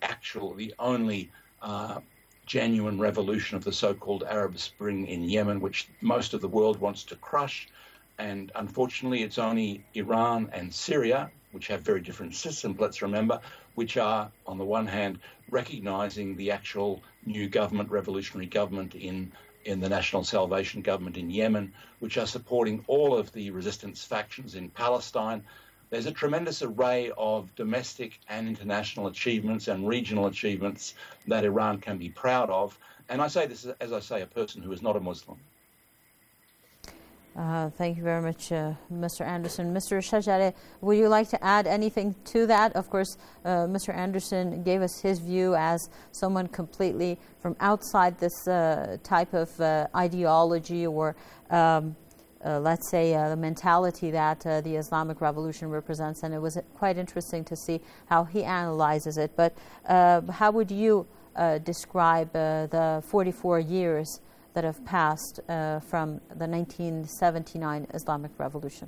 only genuine revolution of the so-called Arab Spring in Yemen, which most of the world wants to crush. And unfortunately, it's only Iran and Syria, which have very different systems, let's remember, which are, on the one hand, recognizing the actual new government, revolutionary government in the National Salvation Government in Yemen, which are supporting all of the resistance factions in Palestine. There's a tremendous array of domestic and international achievements and regional achievements that Iran can be proud of. And I say this, as I say, a person who is not a Muslim. Thank you very much, Mr. Anderson. Mr. Shajari, would you like to add anything to that? Of course, Mr. Anderson gave us his view as someone completely from outside this type of ideology or let's say, the mentality that the Islamic Revolution represents, and it was quite interesting to see how he analyzes it. But how would you describe the 44 years that have passed from the 1979 Islamic Revolution?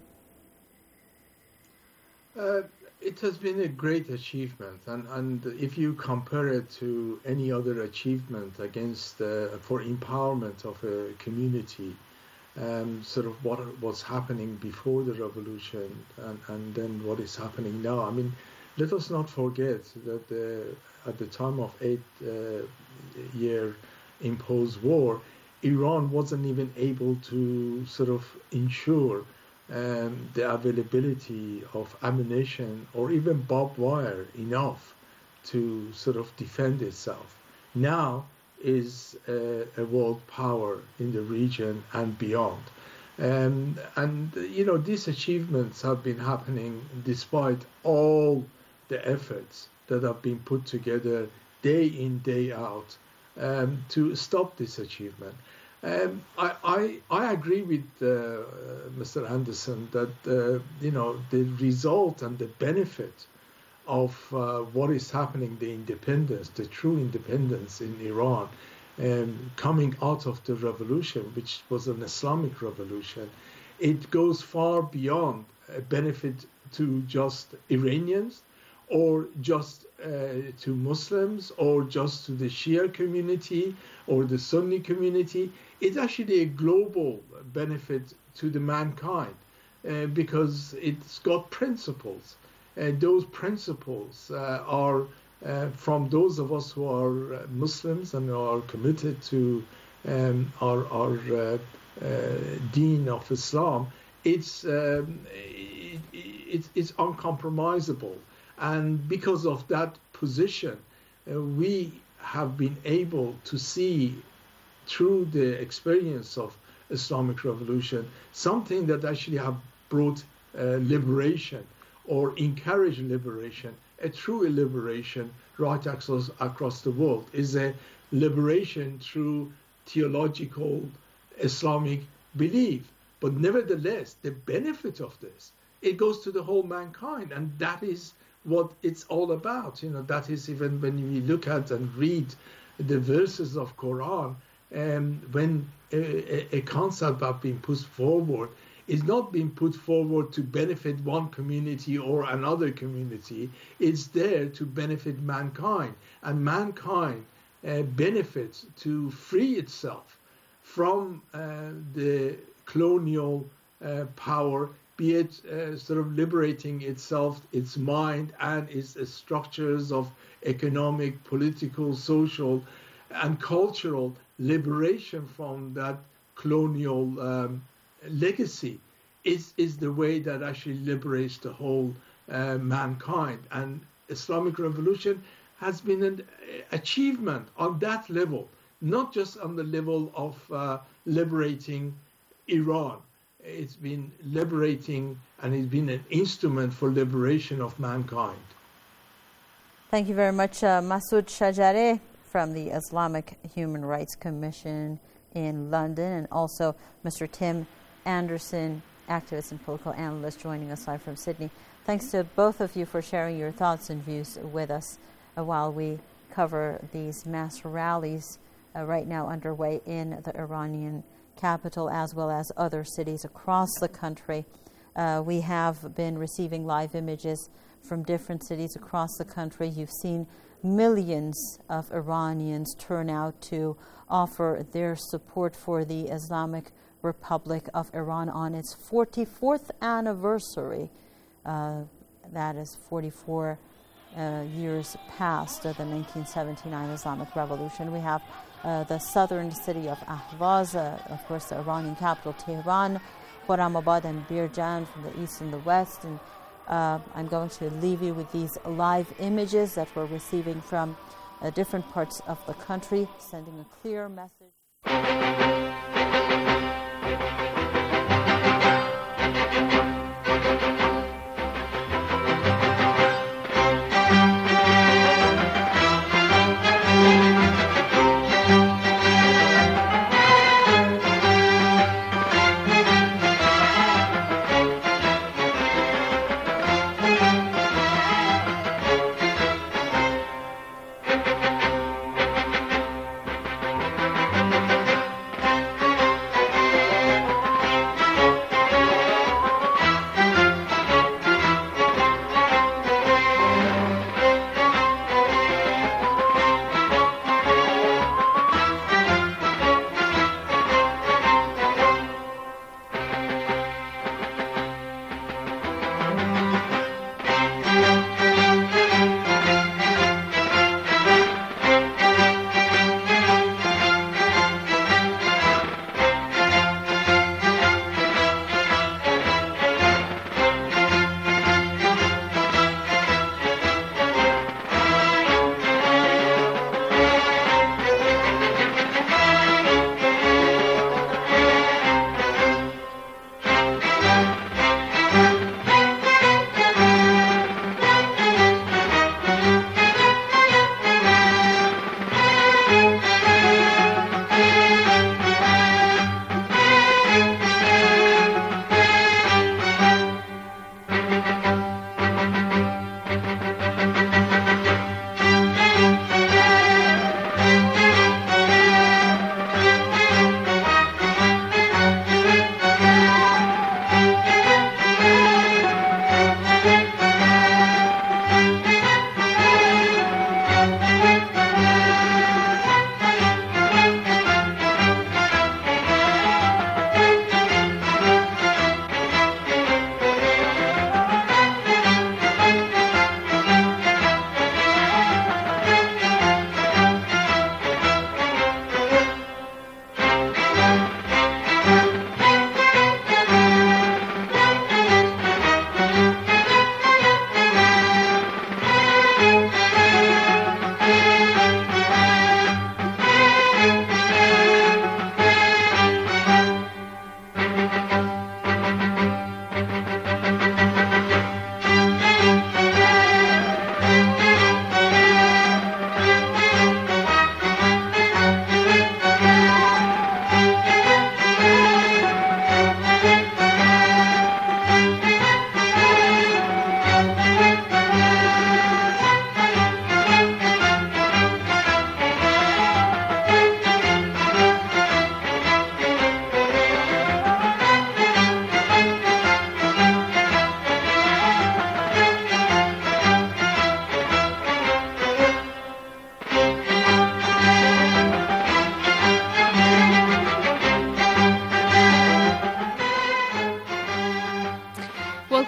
It has been a great achievement, and if you compare it to any other achievement against for empowerment of a community, sort of what was happening before the revolution and then what is happening now. I mean, let us not forget that at the time of 8-year imposed war, Iran wasn't even able to sort of ensure the availability of ammunition or even barbed wire enough to sort of defend itself. Now is a world power in the region and beyond. And you know, these achievements have been happening despite all the efforts that have been put together day in, day out to stop this achievement. I agree with Mr. Anderson that you know, the result and the benefit of what is happening, the independence, the true independence in Iran, coming out of the revolution, which was an Islamic revolution, it goes far beyond benefit to just Iranians or just to Muslims or just to the Shia community or the Sunni community. It's actually a global benefit to the mankind because it's got principles. Those principles are from those of us who are Muslims and are committed to our deen of Islam. It's uncompromisable. And because of that position, we have been able to see through the experience of Islamic revolution something that actually have brought liberation or encouraged liberation, a true liberation right across the world, is a liberation through theological Islamic belief. But nevertheless, the benefit of this, it goes to the whole mankind, and that is what it's all about. That is, even when we look at and read the verses of Quran, when a concept of being put forward is not being put forward to benefit one community or another community. It's there to benefit mankind, and mankind benefits to free itself from the colonial power, be it sort of liberating itself, its mind, and its structures of economic, political, social, and cultural liberation from that colonial legacy is the way that actually liberates the whole mankind. And Islamic revolution has been an achievement on that level, not just on the level of liberating Iran. It's been liberating, and it's been an instrument for liberation of mankind. Thank you very much, Masood Shajareh from the Islamic Human Rights Commission in London, and also Mr. Tim Anderson, activist and political analyst, joining us live from Sydney. Thanks to both of you for sharing your thoughts and views with us while we cover these mass rallies right now underway in the Iranian capital, as well as other cities across the country. We have been receiving live images from different cities across the country. You've seen millions of Iranians turn out to offer their support for the Islamic Republic of Iran on its 44th anniversary. That is 44 years past the 1979 Islamic Revolution. We have the southern city of Ahvaz, of course the Iranian capital Tehran, Khorramabad and Birjan from the east and the west. And I'm going to leave you with these live images that we're receiving from different parts of the country, sending a clear message.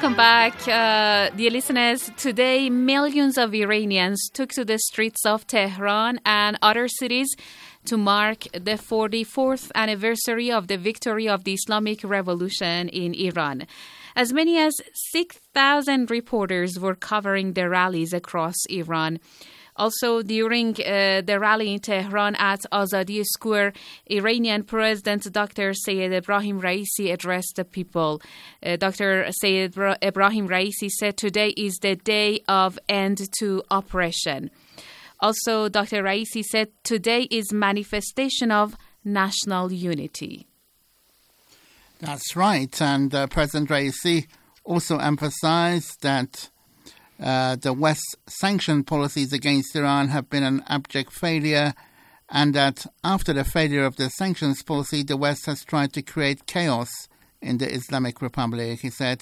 Welcome back, dear listeners. Today, millions of Iranians took to the streets of Tehran and other cities to mark the 44th anniversary of the victory of the Islamic Revolution in Iran. As many as 6,000 reporters were covering the rallies across Iran. Also, during the rally in Tehran at Azadi Square, Iranian President Dr. Sayed Ebrahim Raisi addressed the people. Dr. Sayed Ebrahim Raisi said today is the day of end to oppression. Also, Dr. Raisi said today is manifestation of national unity. That's right. And President Raisi also emphasized that the West's sanction policies against Iran have been an abject failure, and that after the failure of the sanctions policy, the West has tried to create chaos in the Islamic Republic. He said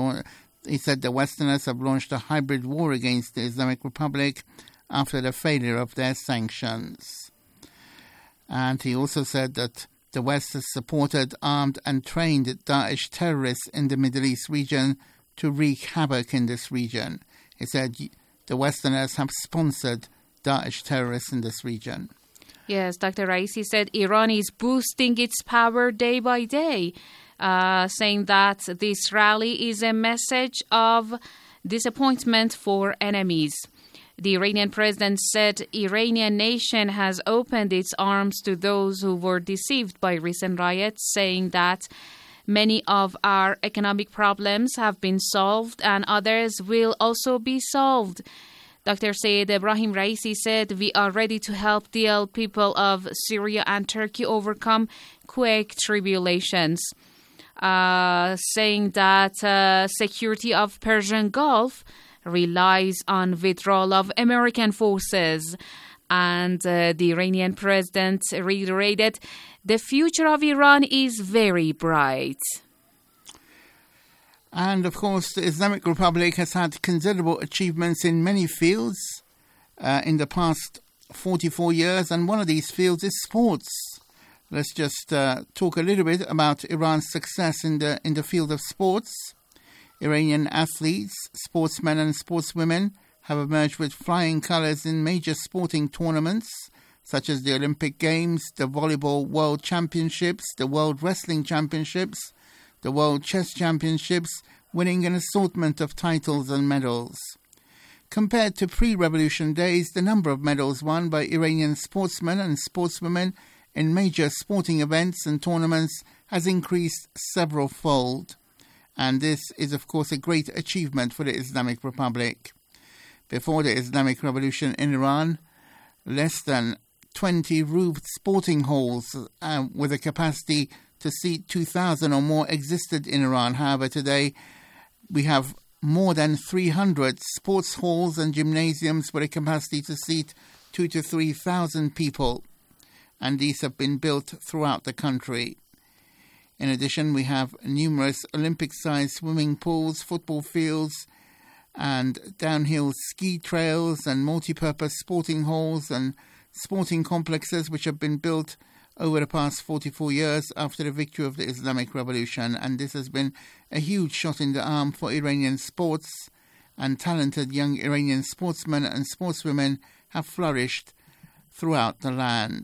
the Westerners have launched a hybrid war against the Islamic Republic after the failure of their sanctions. And he also said that the West has supported, armed and trained Daesh terrorists in the Middle East region to wreak havoc in this region. He said the Westerners have sponsored Daesh terrorists in this region. Yes, Dr. Raisi said Iran is boosting its power day by day, saying that this rally is a message of disappointment for enemies. The Iranian president said Iranian nation has opened its arms to those who were deceived by recent riots, saying that many of our economic problems have been solved and others will also be solved. Dr. Sayed Ebrahim Raisi said, we are ready to help the people of Syria and Turkey overcome quick tribulations, saying that security of Persian Gulf relies on withdrawal of American forces. And the Iranian president reiterated, the future of Iran is very bright. And, of course, the Islamic Republic has had considerable achievements in many fields in the past 44 years, and one of these fields is sports. Let's just talk a little bit about Iran's success in the field of sports. Iranian athletes, sportsmen and sportswomen have emerged with flying colours in major sporting tournaments such as the Olympic Games, the Volleyball World Championships, the World Wrestling Championships, the World Chess Championships, winning an assortment of titles and medals. Compared to pre-revolution days, the number of medals won by Iranian sportsmen and sportswomen in major sporting events and tournaments has increased several-fold. And this is, of course, a great achievement for the Islamic Republic. Before the Islamic Revolution in Iran, less than 20 roofed sporting halls with a capacity to seat 2,000 or more existed in Iran. However, today we have more than 300 sports halls and gymnasiums with a capacity to seat 2,000 to 3,000 people. And these have been built throughout the country. In addition, we have numerous Olympic-sized swimming pools, football fields, and downhill ski trails and multi-purpose sporting halls and sporting complexes which have been built over the past 44 years after the victory of the Islamic Revolution. And this has been a huge shot in the arm for Iranian sports, and talented young Iranian sportsmen and sportswomen have flourished throughout the land.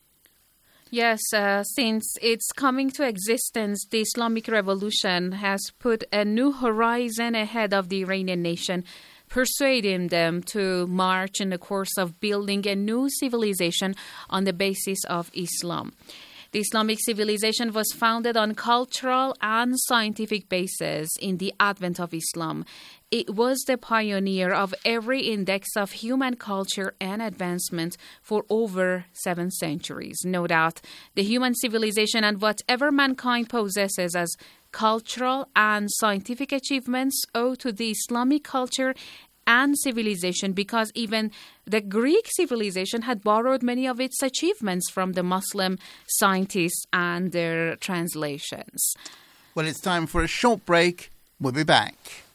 Yes, since its coming to existence, the Islamic Revolution has put a new horizon ahead of the Iranian nation, persuading them to march in the course of building a new civilization on the basis of Islam. The Islamic civilization was founded on cultural and scientific basis in the advent of Islam. It was the pioneer of every index of human culture and advancement for over 7 centuries. No doubt, the human civilization and whatever mankind possesses as cultural and scientific achievements owe to the Islamic culture and civilization, because even the Greek civilization had borrowed many of its achievements from the Muslim scientists and their translations. Well, it's time for a short break. We'll be back.